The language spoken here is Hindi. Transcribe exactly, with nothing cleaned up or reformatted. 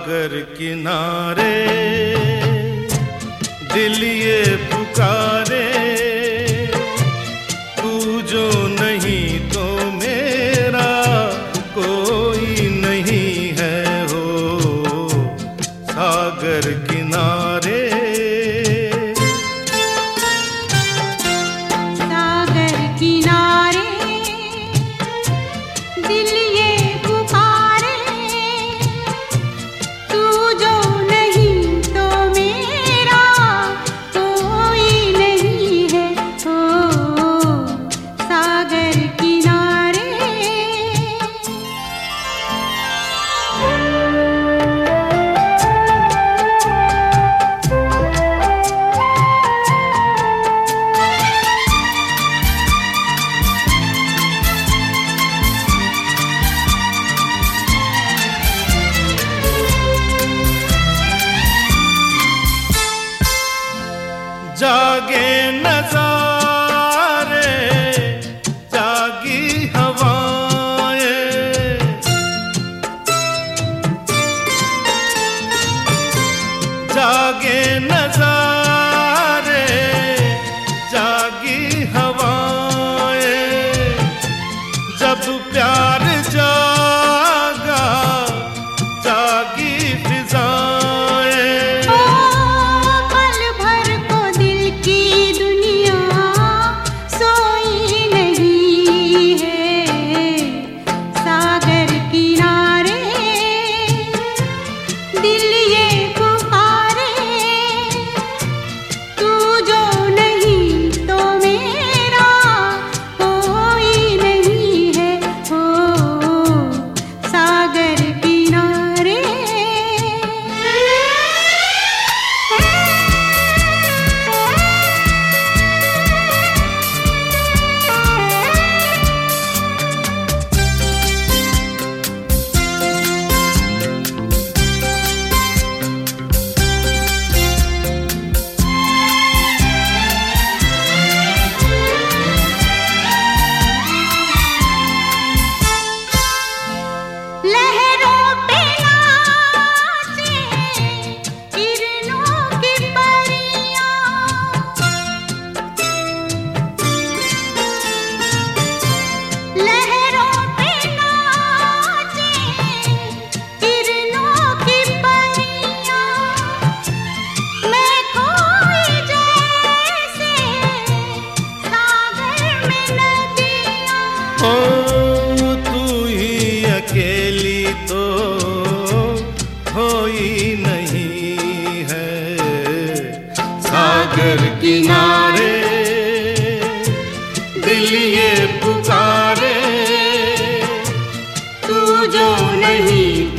सागर किनारे दिल ये पुकारे, तू जो नहीं तो मेरा कोई नहीं है हो सागर किनारे। सागर किनारे दिल ये पुकारे, तू जो नहीं तो मेरा कोई नहीं है हो सागर किनारे। जागे नजारे जागी हवाएं, जागे नजारे जागी हवाएं, जब प्यार जागा जागी फिजाएं। पल भर को दिल की दुनिया सोई नहीं है सागर किनारे, दिल ये पुकारे, तू जो नहीं तो मेरा कोई नहीं है हो सागर किनारे। लहरों पे नाचे किरणों की परियां, लहरों पे नाचे किरणों की परियां, मैं खोई जैसे सागर में नदियां। ओ तू ही अकेली तो कोई नहीं है सागर किनारे, दिल ये पुकारे, तू जो नहीं